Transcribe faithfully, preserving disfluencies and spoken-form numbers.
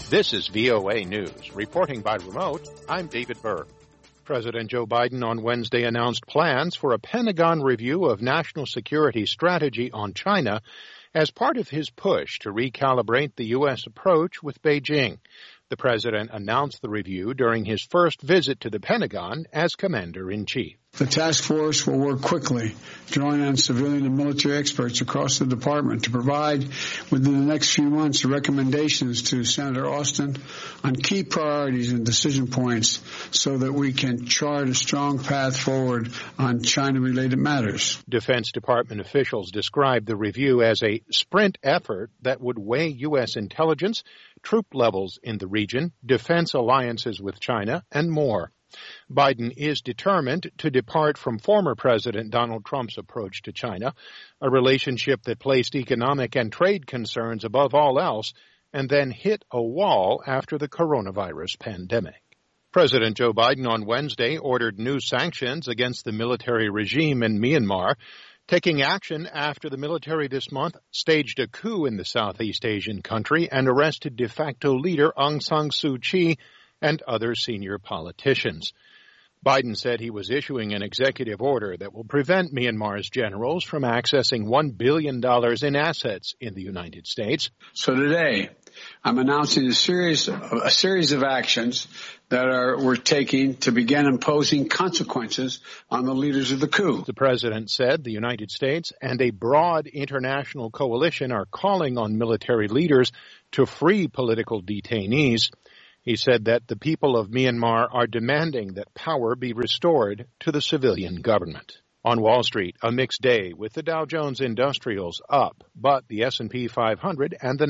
This is V O A News. Reporting by remote, I'm David Burr. President Joe Biden on Wednesday announced plans for a Pentagon review of national security strategy on China as part of his push to recalibrate the U S approach with Beijing. The president announced the review during his first visit to the Pentagon as commander-in-chief. The task force will work quickly, drawing on civilian and military experts across the department to provide within the next few months recommendations to Senator Austin on key priorities and decision points so that we can chart a strong path forward on China-related matters. Defense Department officials described the review as a sprint effort that would weigh U S intelligence, troop levels in the region, defense alliances with China, and more. Biden is determined to depart from former President Donald Trump's approach to China, a relationship that placed economic and trade concerns above all else and then hit a wall after the coronavirus pandemic. President Joe Biden on Wednesday ordered new sanctions against the military regime in Myanmar, taking action after the military this month staged a coup in the Southeast Asian country and arrested de facto leader Aung San Suu Kyi and other senior politicians. Biden said he was issuing an executive order that will prevent Myanmar's generals from accessing one billion dollars in assets in the United States. So today, I'm announcing a series of, a series of actions that are we're taking to begin imposing consequences on the leaders of the coup. The president said the United States and a broad international coalition are calling on military leaders to free political detainees. He said that the people of Myanmar are demanding that power be restored to the civilian government. On Wall Street, a mixed day with the Dow Jones Industrials up, but the S and P five hundred and the